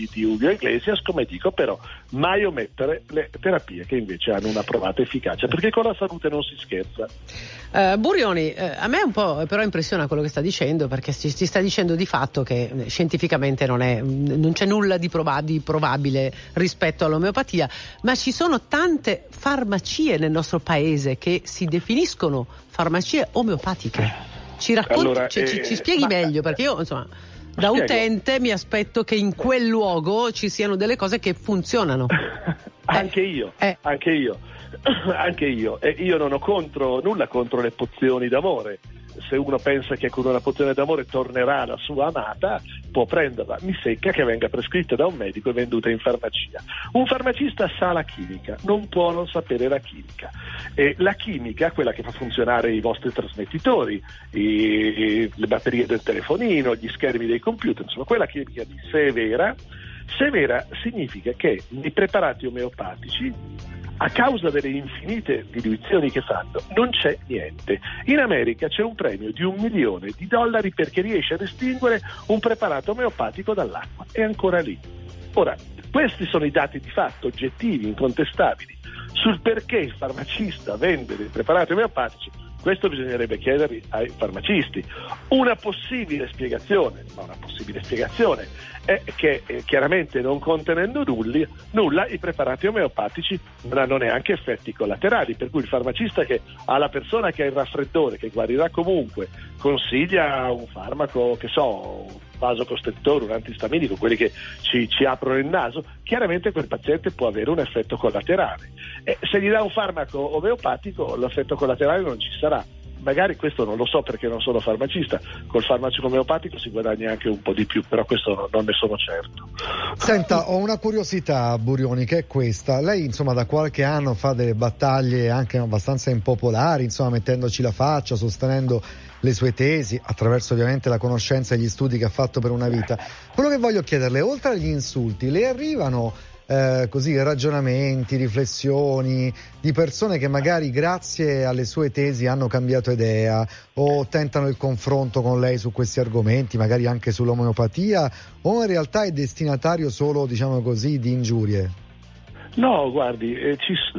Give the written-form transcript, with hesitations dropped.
di Julio Iglesias, come dico, però mai omettere le terapie che invece hanno una provata efficacia, perché con la salute non si scherza. Burioni, a me un po' però impressiona quello che sta dicendo, perché ci sta dicendo di fatto che scientificamente non c'è nulla di provabile rispetto all'omeopatia, ma ci sono tante farmacie nel nostro paese che si definiscono farmacie omeopatiche. Ci racconti, Allora, ci spieghi meglio, perché io insomma da utente mi aspetto che in quel luogo ci siano delle cose che funzionano. Anche io. E io non ho nulla contro le pozioni d'amore. Se uno pensa che con una pozione d'amore tornerà la sua amata, può prenderla. Mi secca che venga prescritta da un medico e venduta in farmacia. Un farmacista sa la chimica, non può non sapere la chimica. E la chimica, quella che fa funzionare i vostri trasmettitori, le batterie del telefonino, gli schermi dei computer, insomma, quella chimica di sé è vera. Se è vera significa che nei preparati omeopatici, a causa delle infinite diluizioni che fanno, non c'è niente. In America c'è un premio di $1 milione perché riesce a distinguere un preparato omeopatico dall'acqua. È ancora lì. Ora, questi sono i dati di fatto oggettivi, incontestabili, sul perché il farmacista vende dei preparati omeopatici. Questo bisognerebbe chiederli ai farmacisti. Una possibile spiegazione è che chiaramente non contenendo nulla i preparati omeopatici non hanno neanche effetti collaterali, per cui il farmacista che ha la persona che ha il raffreddore, che guarirà comunque, consiglia un farmaco, che so, un vasocostrittore, un antistaminico, quelli che ci aprono il naso, chiaramente quel paziente può avere un effetto collaterale. Se gli dà un farmaco omeopatico, l'effetto collaterale non ci sarà. Magari questo non lo so perché non sono farmacista, col farmaco omeopatico si guadagna anche un po' di più, però questo non ne sono certo. Senta, ho una curiosità, Burioni, che è questa. Lei insomma da qualche anno fa delle battaglie anche abbastanza impopolari, insomma mettendoci la faccia, sostenendo le sue tesi, attraverso ovviamente la conoscenza e gli studi che ha fatto per una vita. Quello che voglio chiederle, oltre agli insulti, le arrivano così ragionamenti, riflessioni di persone che magari grazie alle sue tesi hanno cambiato idea o tentano il confronto con lei su questi argomenti, magari anche sull'omeopatia, o in realtà è destinatario solo, diciamo così, di ingiurie? No, guardi,